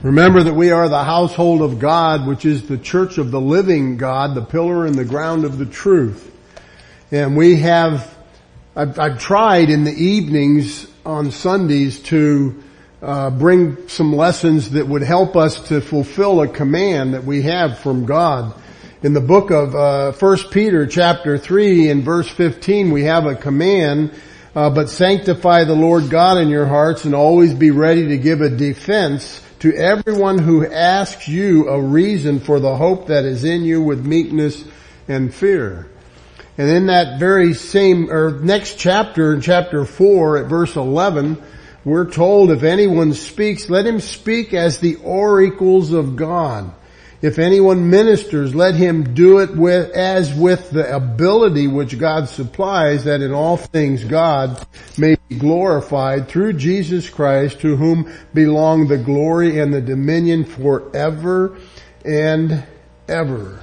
Remember that we are the household of God, which is the church of the living God, the pillar and the ground of the truth. And I've tried in the evenings on Sundays to bring some lessons that would help us to fulfill a command that we have from God. In the book of 1 Peter chapter 3 and verse 15, we have a command, but sanctify the Lord God in your hearts and always be ready to give a defense to everyone who asks you a reason for the hope that is in you with meekness and fear. And in that very same, or next chapter, in chapter 4 at verse 11, we're told if anyone speaks, let him speak as the oracles of God. If anyone ministers, let him do it with the ability which God supplies, that in all things God may be glorified through Jesus Christ, to whom belong the glory and the dominion forever and ever.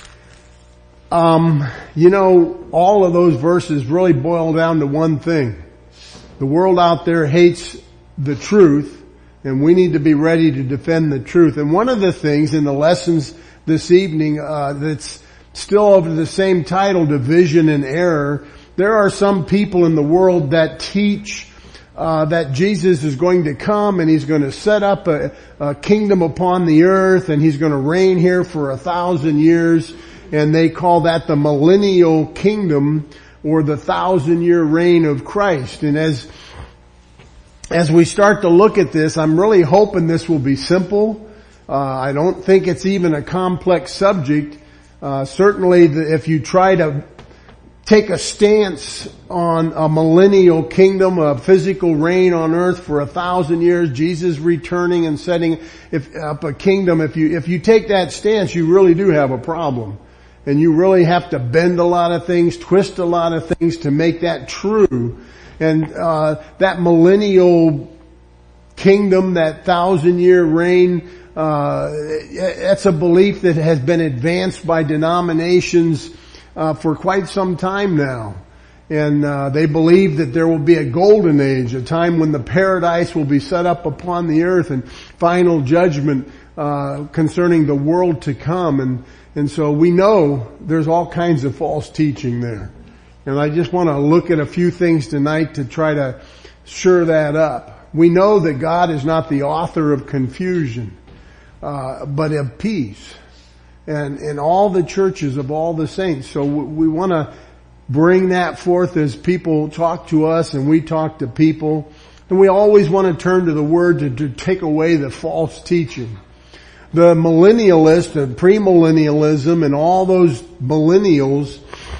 All of those verses really boil down to one thing. The world out there hates the truth, and we need to be ready to defend the truth. And one of the things in the lessons this evening that's still over the same title, Division and Error, there are some people in the world that teach that Jesus is going to come and he's going to set up a kingdom upon the earth and he's going to reign here for 1,000 years. And they call that the millennial kingdom or the 1,000-year reign of Christ. And as we start to look at this, I'm really hoping this will be simple. I don't think it's even a complex subject. Certainly if you try to take a stance on a millennial kingdom, a physical reign on earth for 1,000 years, Jesus returning and setting up a kingdom, if you take that stance, you really do have a problem. And you really have to bend a lot of things, twist a lot of things to make that true. And that millennial kingdom, that 1,000-year reign, that's a belief that has been advanced by denominations for quite some time now. And they believe that there will be a golden age, a time when the paradise will be set up upon the earth and final judgment concerning the world to come. And so we know there's all kinds of false teaching there. And I just want to look at a few things tonight to try to shore that up. We know that God is not the author of confusion, but of peace. And in all the churches of all the saints. So we want to bring that forth as people talk to us and we talk to people. And we always want to turn to the Word to take away the false teaching. The millennialists and premillennialism and all those millennials,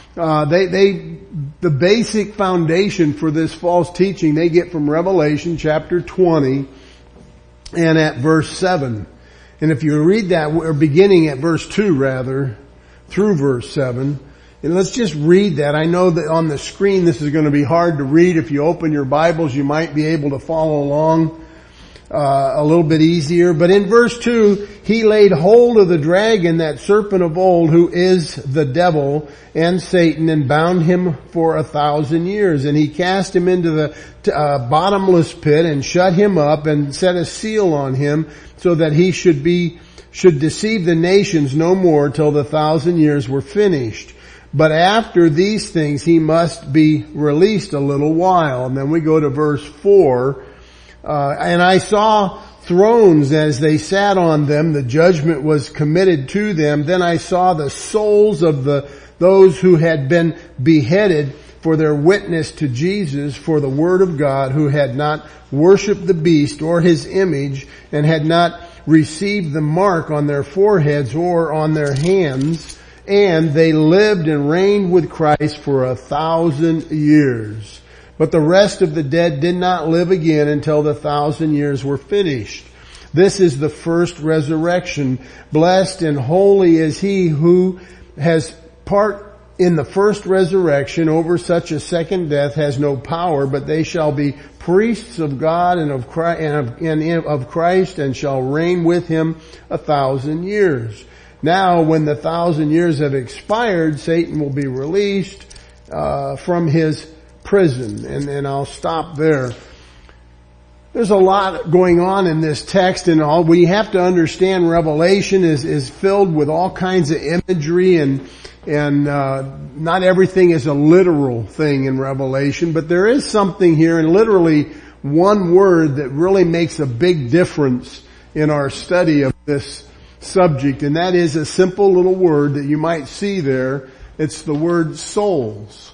the basic foundation for this false teaching they get from Revelation chapter 20 and at verse 7. And if you read that, we're beginning at verse 2 rather, through verse 7. And let's just read that. I know that on the screen this is going to be hard to read. If you open your Bibles, you might be able to follow along a little bit easier. But in verse 2, he laid hold of the dragon, that serpent of old, who is the devil and Satan, and bound him for 1,000 years. And he cast him into the bottomless pit and shut him up and set a seal on him, so that he should deceive the nations no more till the 1,000 years were finished. But after these things he must be released a little while. And then we go to verse 4. And I saw thrones as they sat on them. The judgment was committed to them. Then I saw the souls of those who had been beheaded for their witness to Jesus, for the word of God, who had not worshipped the beast or his image, and had not received the mark on their foreheads or on their hands. And they lived and reigned with Christ for 1,000 years. But the rest of the dead did not live again until the 1,000 years were finished. This is the first resurrection. Blessed and holy is he who has part in the first resurrection. Over such a second death has no power, but they shall be priests of God and of Christ, and shall reign with him 1,000 years. Now, when the 1,000 years have expired, Satan will be released from his prison. And I'll stop there. there's a lot going on in this text, and all we have to understand Revelation is filled with all kinds of imagery, and not everything is a literal thing in Revelation, but there is something here, and literally one word that really makes a big difference in our study of this subject, and that is a simple little word that you might see there. It's the word souls.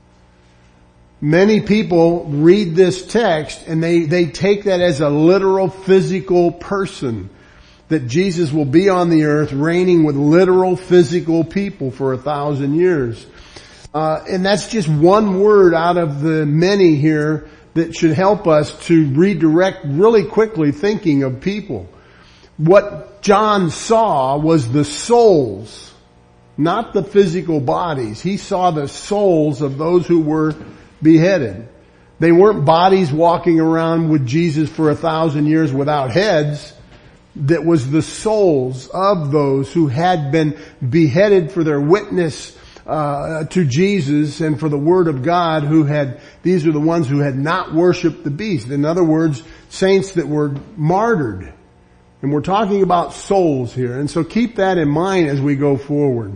Many people read this text and they take that as a literal physical person, that Jesus will be on the earth reigning with literal physical people for 1,000 years. And that's just one word out of the many here that should help us to redirect really quickly thinking of people. What John saw was the souls, not the physical bodies. He saw the souls of those who were beheaded. They weren't bodies walking around with Jesus for 1,000 years without heads. That was the souls of those who had been beheaded for their witness to Jesus and for the Word of God, these are the ones who had not worshipped the beast. In other words, saints that were martyred. And we're talking about souls here. And so keep that in mind as we go forward.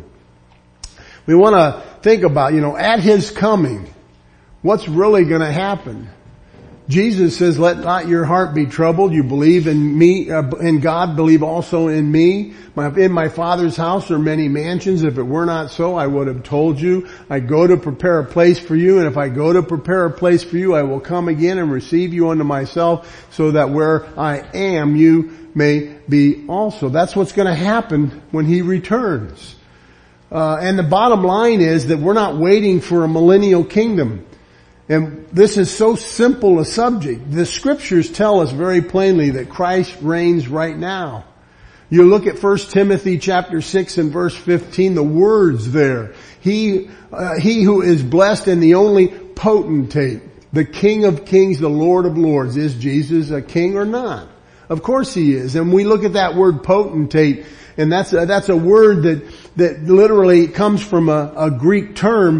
We want to think about, at His coming, what's really going to happen? Jesus says, let not your heart be troubled. You believe in me, in God, believe also in me. In my Father's house are many mansions. If it were not so, I would have told you. I go to prepare a place for you. And if I go to prepare a place for you, I will come again and receive you unto myself, so that where I am, you may be also. That's what's going to happen when He returns. And the bottom line is that we're not waiting for a millennial kingdom. And this is so simple a subject. The scriptures tell us very plainly that Christ reigns right now. You look at 1 Timothy chapter 6 and verse 15, the words there. He who is blessed and the only potentate, the King of kings, the Lord of lords. Is Jesus a king or not? Of course He is. And we look at that word potentate, and that's a word that literally comes from a Greek term,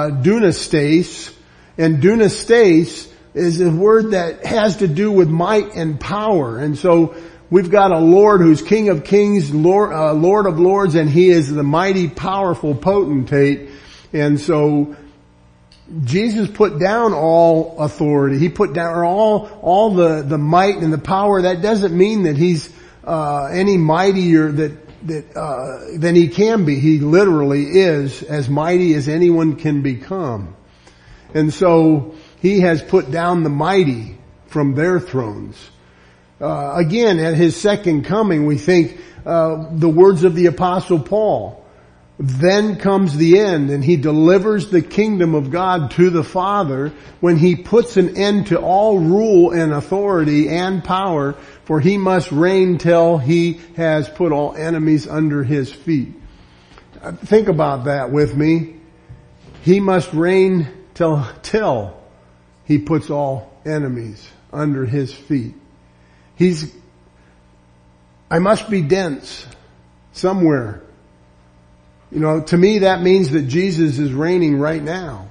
dunastes. And dunastes is a word that has to do with might and power. And so we've got a Lord who's King of kings, Lord of lords, and He is the mighty, powerful potentate. And so Jesus put down all authority. He put down all the might and the power. That doesn't mean that He's any mightier than He can be. He literally is as mighty as anyone can become. And so He has put down the mighty from their thrones. Again, at His second coming, we think the words of the Apostle Paul. Then comes the end, and He delivers the kingdom of God to the Father when He puts an end to all rule and authority and power, for He must reign till He has put all enemies under His feet. Think about that with me. He must reign till He puts all enemies under His feet. I must be dense somewhere. To me that means that Jesus is reigning right now.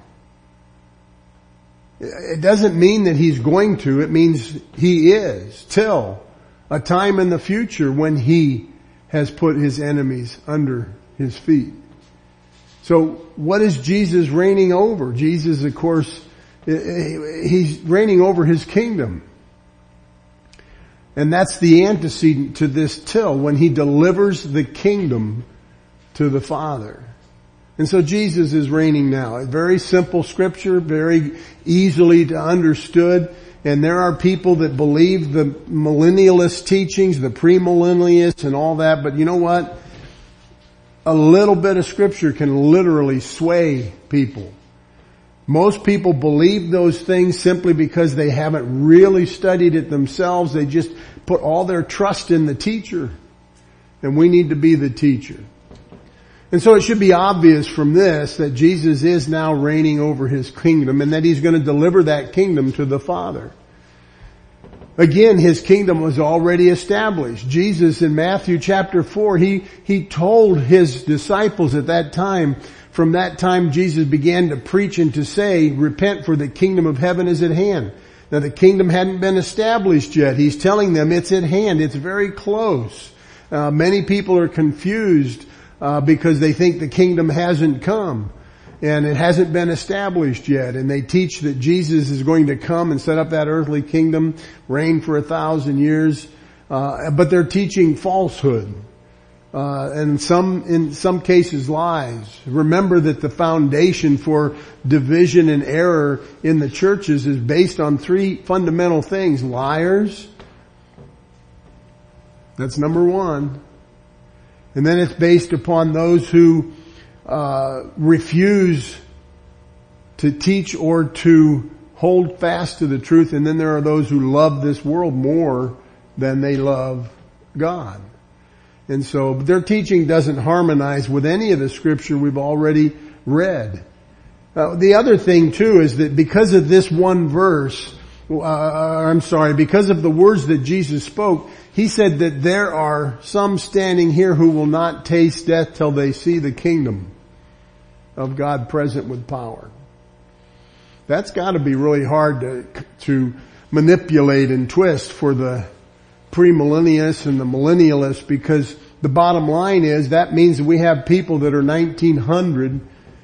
It doesn't mean that He's going to. It means He is till a time in the future when He has put His enemies under His feet. So what is Jesus reigning over? Jesus, of course, He's reigning over His kingdom. And that's the antecedent to this till, when He delivers the kingdom to the Father. And so Jesus is reigning now. A very simple scripture, very easily to understood. And there are people that believe the millennialist teachings, the premillennialists and all that. But you know what? A little bit of scripture can literally sway people. Most people believe those things simply because they haven't really studied it themselves. They just put all their trust in the teacher. And we need to be the teacher. And so it should be obvious from this that Jesus is now reigning over His kingdom, and that He's going to deliver that kingdom to the Father. Again, His kingdom was already established. Jesus in Matthew chapter 4, He told His disciples at that time, from that time Jesus began to preach and to say, repent, for the kingdom of heaven is at hand. Now the kingdom hadn't been established yet. He's telling them it's at hand. It's very close. Many people are confused because they think the kingdom hasn't come and it hasn't been established yet. And they teach that Jesus is going to come and set up that earthly kingdom, reign for 1,000 years. But they're teaching falsehood. And in some cases lies. Remember that the foundation for division and error in the churches is based on 3 fundamental things. Liars. That's number 1. And then it's based upon those who refuse to teach or to hold fast to the truth. And then there are those who love this world more than they love God. And so their teaching doesn't harmonize with any of the scripture we've already read. The other thing too is that because of this one verse, because of the words that Jesus spoke, he said that there are some standing here who will not taste death till they see the kingdom of God present with power. That's got to be really hard to manipulate and twist for the premillennialists and the millennialists, because the bottom line is that means that we have people that are 1900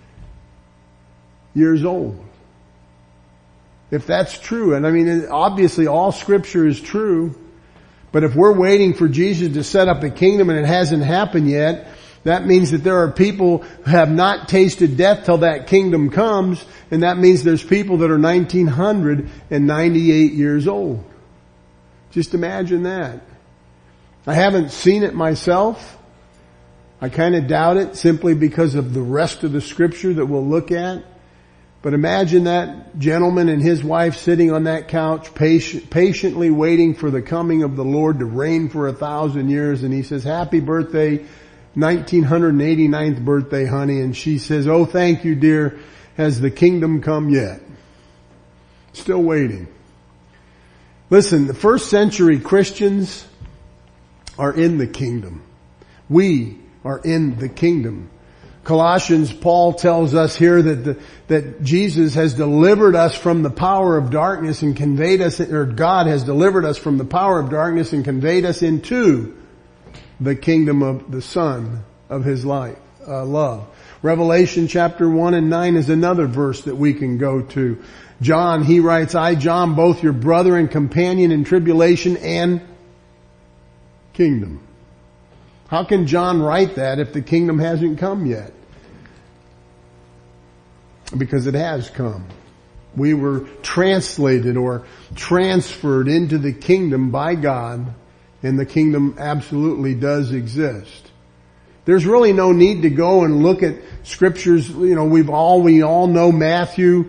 years old. If that's true, and I mean obviously all scripture is true, but if we're waiting for Jesus to set up a kingdom and it hasn't happened yet, that means that there are people who have not tasted death till that kingdom comes, and that means there's people that are 1998 years old. Just imagine that. I haven't seen it myself. I kind of doubt it simply because of the rest of the scripture that we'll look at. But imagine that gentleman and his wife sitting on that couch patiently waiting for the coming of the Lord to reign for 1,000 years. And he says, "Happy birthday, 1989th birthday, honey." And she says, "Oh, thank you, dear. Has the kingdom come yet?" Still waiting. Listen, the first century Christians are in the kingdom. We are in the kingdom. Colossians, Paul tells us here that Jesus has delivered us from the power of darkness and conveyed us, or God has delivered us from the power of darkness and conveyed us into the kingdom of the Son of His love. Revelation chapter 1 and 9 is another verse that we can go to. John, he writes, "I, John, both your brother and companion in tribulation and kingdom." How can John write that if the kingdom hasn't come yet? Because it has come. We were translated or transferred into the kingdom by God, and the kingdom absolutely does exist. There's really no need to go and look at scriptures. You know, we all know Matthew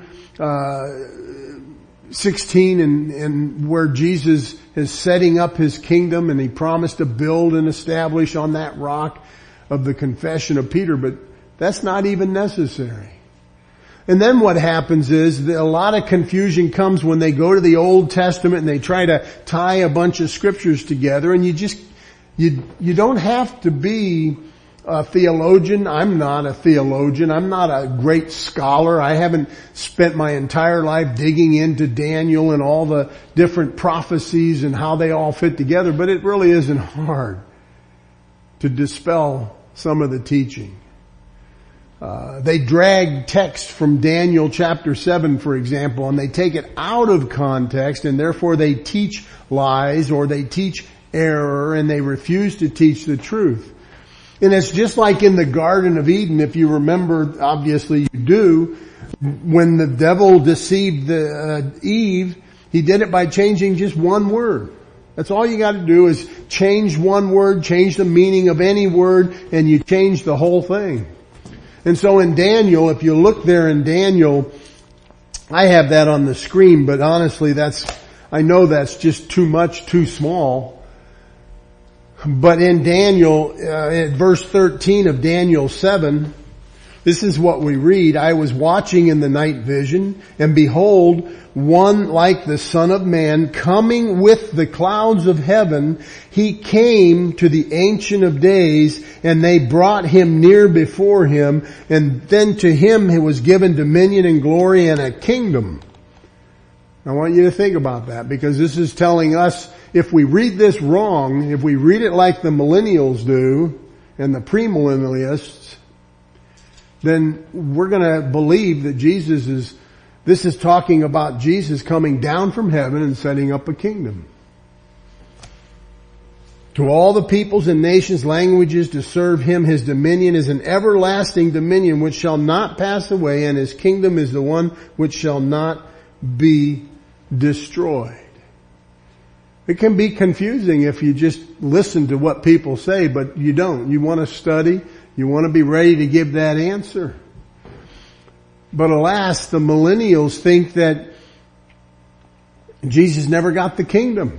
16 and where Jesus is setting up His kingdom, and He promised to build and establish on that rock of the confession of Peter, but that's not even necessary. And then what happens is that a lot of confusion comes when they go to the Old Testament and they try to tie a bunch of scriptures together, and you don't have to be a theologian. I'm not a theologian. I'm not a great scholar. I haven't spent my entire life digging into Daniel and all the different prophecies and how they all fit together, but it really isn't hard to dispel some of the teaching. They drag text from Daniel chapter 7, for example, and they take it out of context, and therefore they teach lies or they teach error, and they refuse to teach the truth. And it's just like in the Garden of Eden, if you remember, obviously you do, when the devil deceived Eve, he did it by changing just one word. That's all you got to do is change one word, change the meaning of any word, and you change the whole thing. And so in Daniel, if you look there in Daniel, I have that on the screen, but honestly I know that's just too much, too small. But in Daniel, at verse 13 of Daniel 7, this is what we read. "I was watching in the night vision, and behold, one like the Son of Man coming with the clouds of heaven. He came to the Ancient of Days, and they brought Him near before Him, and then to Him was given dominion and glory and a kingdom I want you to think about that, because this is telling us, if we read this wrong, if we read it like the millennials do and the premillennialists, then we're going to believe that this is talking about Jesus coming down from heaven and setting up a kingdom. To all the peoples and nations, languages, to serve him, his dominion is an everlasting dominion which shall not pass away, and his kingdom is the one which shall not be destroyed. It can be confusing if you just listen to what people say, but you don't. You want to study. You want to be ready to give that answer. But alas, the millennials think that Jesus never got the kingdom.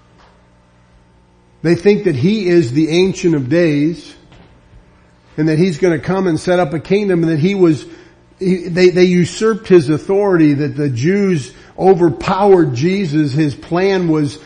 They think that he is the Ancient of Days and that he's going to come and set up a kingdom, and that they usurped his authority, that the Jews overpowered Jesus. His plan was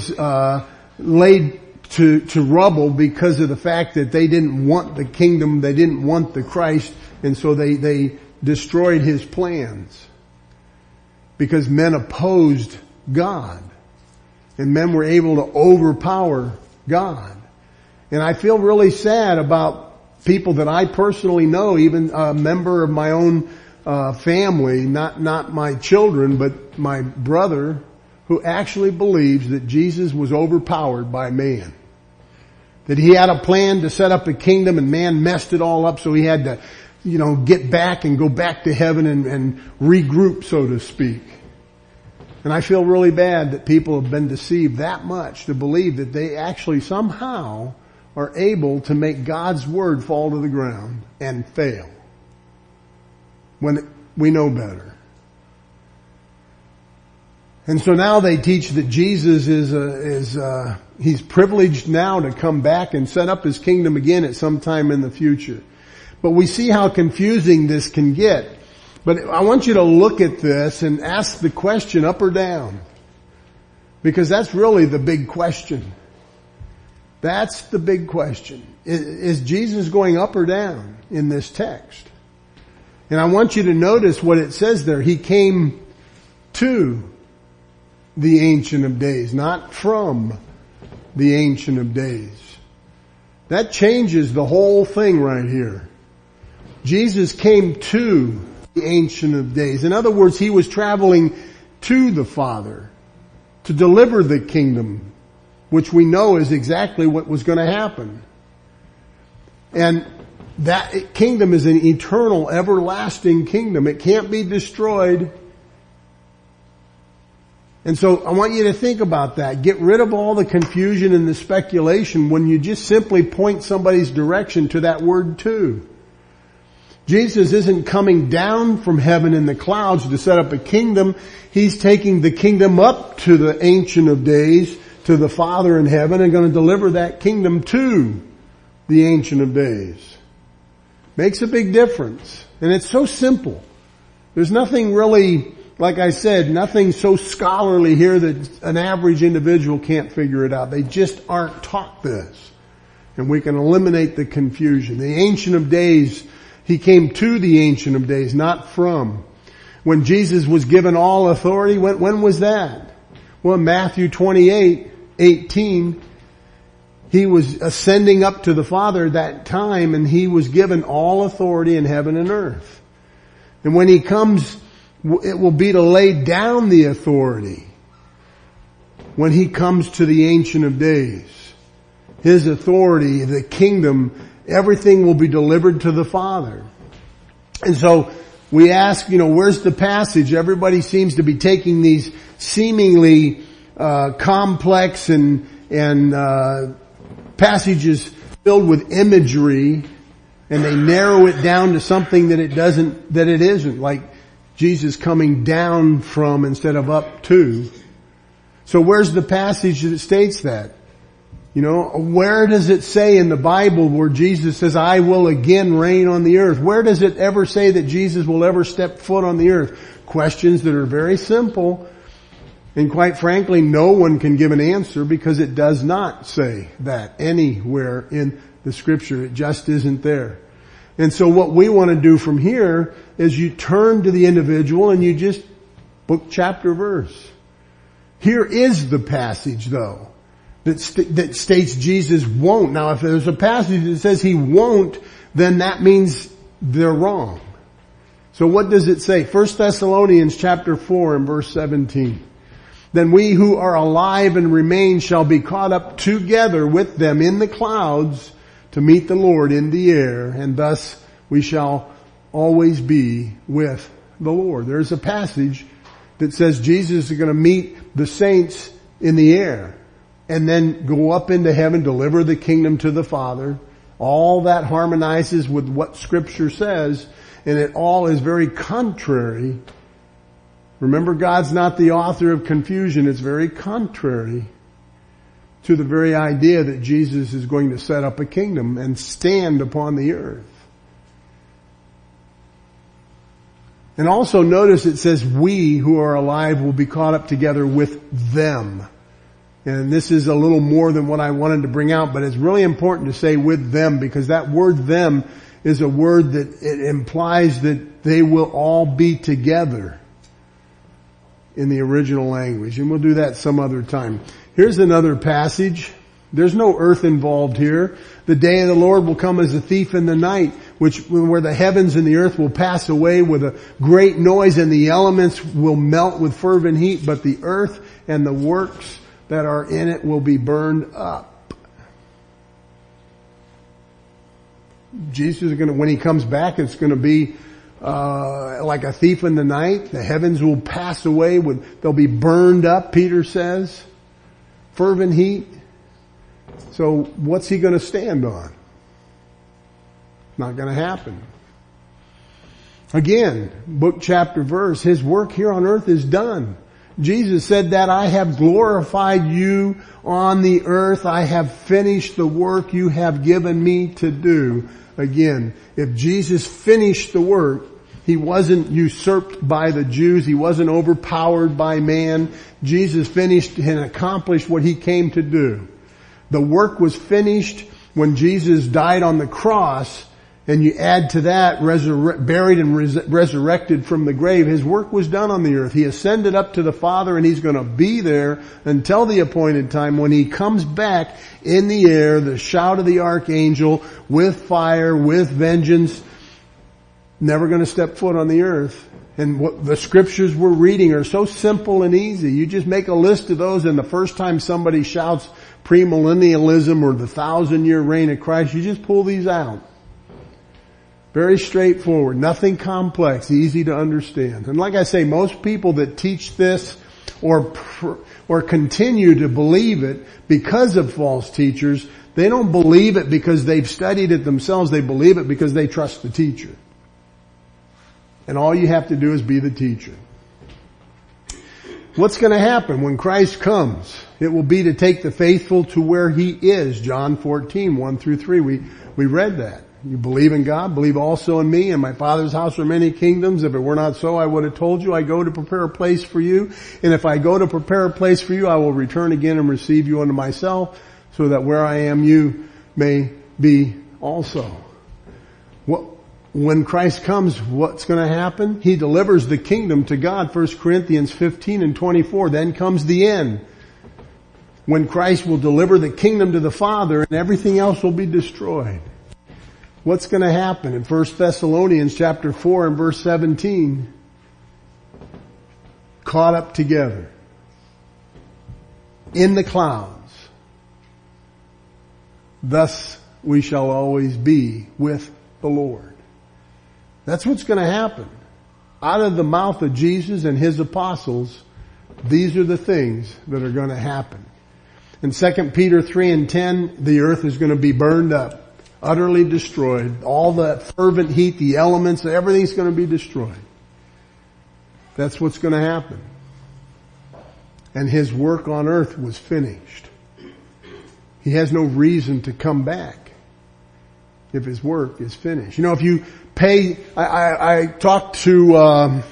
laid to rubble because of the fact that they didn't want the kingdom, they didn't want the Christ, and so they destroyed his plans because men opposed God and men were able to overpower God. And I feel really sad about people that I personally know, even a member of my own family, not my children, but my brother, who actually believes that Jesus was overpowered by man. That he had a plan to set up a kingdom and man messed it all up, so he had to, get back and go back to heaven and regroup, so to speak. And I feel really bad that people have been deceived that much to believe that they actually somehow are able to make God's word fall to the ground and fail, when we know better. And so now they teach that Jesus he's privileged now to come back and set up his kingdom again at some time in the future. But we see how confusing this can get. But I want you to look at this and ask the question, up or down. Because that's really the big question. That's the big question. Is Jesus going up or down in this text? And I want you to notice what it says there. He came to the Ancient of Days, not from the Ancient of Days. That changes the whole thing right here. Jesus came to the Ancient of Days. In other words, he was traveling to the Father to deliver the kingdom, which we know is exactly what was going to happen. And that kingdom is an eternal, everlasting kingdom. It can't be destroyed. And so I want you to think about that. Get rid of all the confusion and the speculation when you just simply point somebody's direction to that word to. Jesus isn't coming down from heaven in the clouds to set up a kingdom. He's taking the kingdom up to the Ancient of Days, to the Father in heaven, and going to deliver that kingdom to the Ancient of Days. Makes a big difference. And it's so simple. There's nothing really, like I said, nothing so scholarly here that an average individual can't figure it out. They just aren't taught this. And we can eliminate the confusion. The Ancient of Days, he came to the Ancient of Days, not from. When Jesus was given all authority, when was that? Well, Matthew 28:18, he was ascending up to the Father that time, and he was given all authority in heaven and earth. And when he comes, it will be to lay down the authority. When he comes to the Ancient of Days, his authority, the kingdom, everything will be delivered to the Father. And so we ask, where's the passage? Everybody seems to be taking these seemingly complex and passages filled with imagery, and they narrow it down to something that it isn't, like Jesus coming down from instead of up to. So where's the passage that states that? Where does it say in the Bible where Jesus says, I will again reign on the earth? Where does it ever say that Jesus will ever step foot on the earth? Questions that are very simple. And quite frankly, no one can give an answer because it does not say that anywhere in the Scripture. It just isn't there. And so what we want to do from here is you turn to the individual and you just Book, chapter, verse. Here is the passage though that states Jesus won't. Now if there's a passage that says he won't, then that means they're wrong. So what does it say? 1 Thessalonians chapter 4 and verse 17. Then we who are alive and remain shall be caught up together with them in the clouds to meet the Lord in the air, and thus we shall always be with the Lord. There's a passage that says Jesus is going to meet the saints in the air and then go up into heaven, deliver the kingdom to the Father. All that harmonizes with what Scripture says, and it all is very contrary. Remember, God's not the author of confusion. It's very contrary to the very idea that Jesus is going to set up a kingdom and stand upon the earth. And also notice it says we who are alive will be caught up together with them. And this is a little more than what I wanted to bring out, but it's really important to say with them, because that word them is a word that it implies that they will all be together in the original language. And we'll do that some other time. Here's another passage. There's no earth involved here. The day of the Lord will come as a thief in the night, where the heavens and the earth will pass away with a great noise, and the elements will melt with fervent heat, but the earth and the works that are in it will be burned up. Jesus is going to, when he comes back, it's going to be like a thief in the night. The heavens will pass away they'll be burned up, Peter says. Fervent heat. So what's he going to stand on? Not going to happen. Again, book, chapter, verse, his work here on earth is done. Jesus said that I have glorified you on the earth. I have finished the work you have given me to do. Again, if Jesus finished the work, he wasn't usurped by the Jews. He wasn't overpowered by man. Jesus finished and accomplished what he came to do. The work was finished when Jesus died on the cross, and you add to that buried and resurrected from the grave. His work was done on the earth. He ascended up to the Father, and he's going to be there until the appointed time when he comes back in the air, the shout of the archangel, with fire, with vengeance, never going to step foot on the earth. And what the scriptures we're reading are so simple and easy. You just make a list of those, and the first time somebody shouts premillennialism or the 1,000-year reign of Christ, you just pull these out. Very straightforward, nothing complex, easy to understand. And like I say, most people that teach this or continue to believe it because of false teachers, they don't believe it because they've studied it themselves. They believe it because they trust the teacher. And all you have to do is be the teacher. What's going to happen when Christ comes? It will be to take the faithful to where he is. John 14, 1 through 3. We read that. You believe in God, believe also in me. In my Father's house are many kingdoms. If it were not so, I would have told you. I go to prepare a place for you. And if I go to prepare a place for you, I will return again and receive you unto myself, so that where I am, you may be also. When Christ comes, what's going to happen? He delivers the kingdom to God, 1 Corinthians 15 and 24. Then comes the end, when Christ will deliver the kingdom to the Father and everything else will be destroyed. What's going to happen? In 1 Thessalonians chapter 4 and verse 17, caught up together in the clouds. Thus we shall always be with the Lord. That's what's going to happen. Out of the mouth of Jesus and his apostles, these are the things that are going to happen. In 2 Peter 3 and 10, the earth is going to be burned up, utterly destroyed. All the fervent heat, the elements, everything's going to be destroyed. That's what's going to happen. And his work on earth was finished. He has no reason to come back if his work is finished. You know, if you pay, I talked to, oh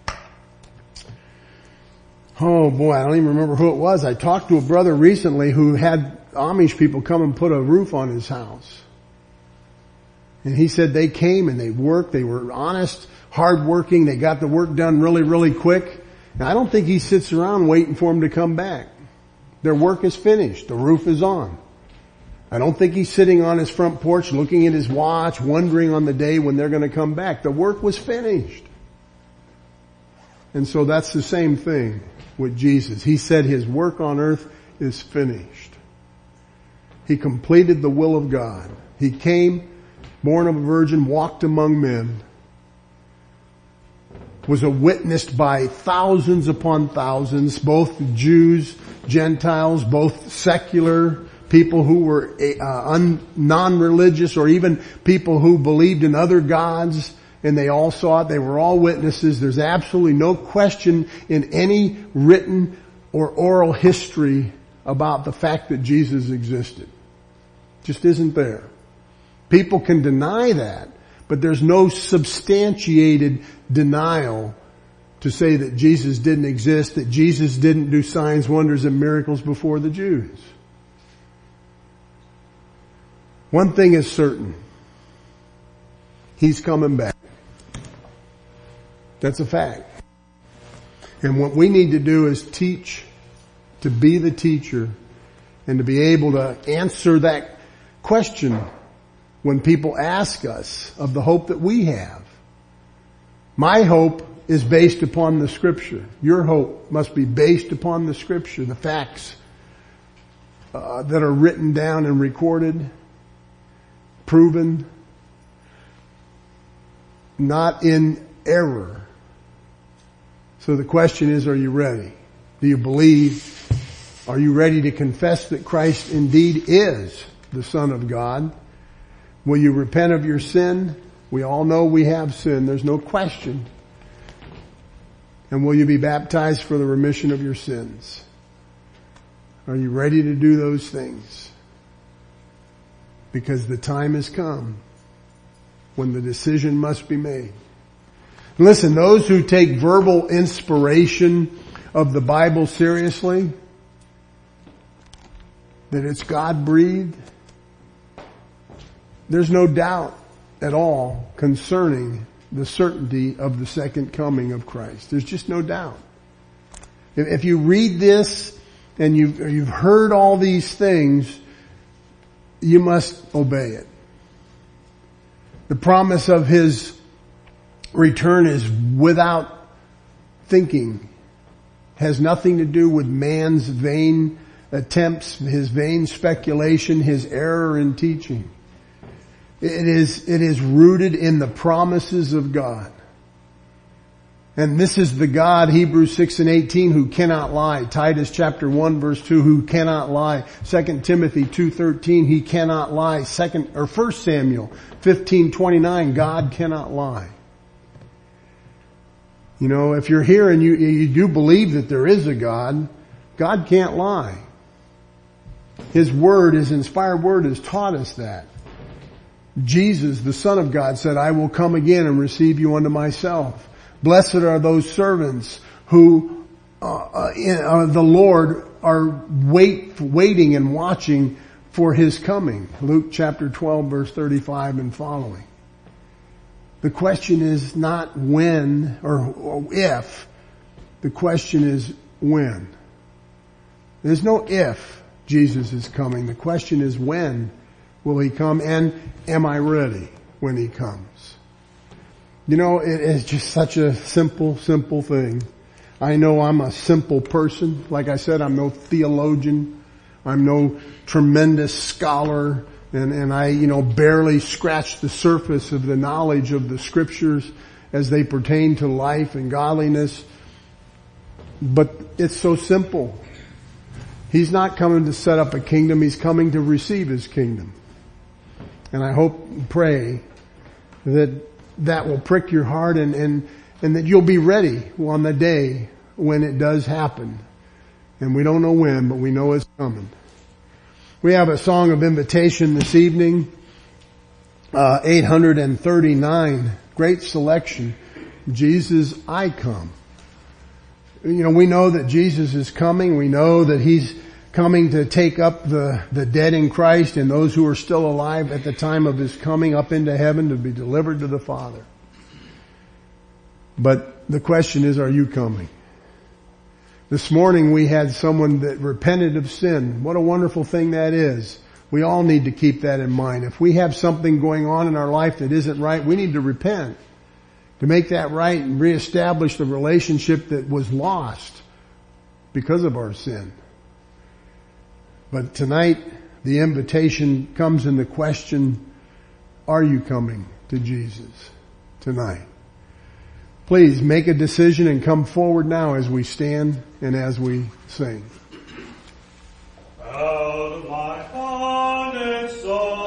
boy, I don't even remember who it was. I talked to a brother recently who had Amish people come and put a roof on his house. And he said they came and they worked, they were honest, hardworking, they got the work done really, really quick. And I don't think he sits around waiting for them to come back. Their work is finished. The roof is on. I don't think he's sitting on his front porch looking at his watch, wondering on the day when they're going to come back. The work was finished. And so that's the same thing with Jesus. He said his work on earth is finished. He completed the will of God. He came, born of a virgin, walked among men, was witnessed by thousands upon thousands, both Jews, Gentiles, both secular people who were non-religious, or even people who believed in other gods, and they all saw it. They were all witnesses. There's absolutely no question in any written or oral history about the fact that Jesus existed. Just isn't there. People can deny that, but there's no substantiated denial to say that Jesus didn't exist, that Jesus didn't do signs, wonders, and miracles before the Jews. One thing is certain. He's coming back. That's a fact. And what we need to do is teach, to be the teacher, and to be able to answer that question when people ask us of the hope that we have. My hope is based upon the Scripture. Your hope must be based upon the Scripture, the facts that are written down and recorded, proven, not in error. So the question is, are you ready? Do you believe? Are you ready to confess that Christ indeed is the Son of God? Will you repent of your sin? We all know we have sin. There's no question. And will you be baptized for the remission of your sins? Are you ready to do those things? Because the time has come when the decision must be made. Listen, those who take verbal inspiration of the Bible seriously, that it's God-breathed, there's no doubt at all concerning the certainty of the second coming of Christ. There's just no doubt. If you read this and you've heard all these things, you must obey it. The promise of His return is without thinking, has nothing to do with man's vain attempts, his vain speculation, his error in teaching. It is rooted in the promises of God. And this is the God, Hebrews 6:18, who cannot lie. Titus chapter 1 verse 2, who cannot lie. 2 Timothy 2:13, He cannot lie. 1 Samuel 15:29, God cannot lie. You know, if you're here and you do believe that there is a God, God can't lie. His word, His inspired word has taught us that. Jesus, the Son of God, said, I will come again and receive you unto myself. Blessed are those servants who the Lord are waiting and watching for His coming. Luke chapter 12 verse 35 and following. The question is not when or if. The question is when. There's no if Jesus is coming. The question is when will He come, and am I ready when He comes? You know, it is just such a simple thing. I know I'm a simple person. Like I said, I'm no theologian. I'm no tremendous scholar. And I, barely scratch the surface of the knowledge of the Scriptures as they pertain to life and godliness. But it's so simple. He's not coming to set up a kingdom. He's coming to receive His kingdom. And I hope and pray that will prick your heart and that you'll be ready on the day when it does happen. And we don't know when, but we know it's coming. We have a song of invitation this evening. 839. Great selection. Jesus, I come. We know that Jesus is coming. We know that He's coming to take up the dead in Christ and those who are still alive at the time of His coming up into heaven to be delivered to the Father. But the question is, are you coming? This morning we had someone that repented of sin. What a wonderful thing that is. We all need to keep that in mind. If we have something going on in our life that isn't right, we need to repent to make that right and reestablish the relationship that was lost because of our sin. But tonight, the invitation comes in the question, are you coming to Jesus tonight? Please make a decision and come forward now as we stand and as we sing.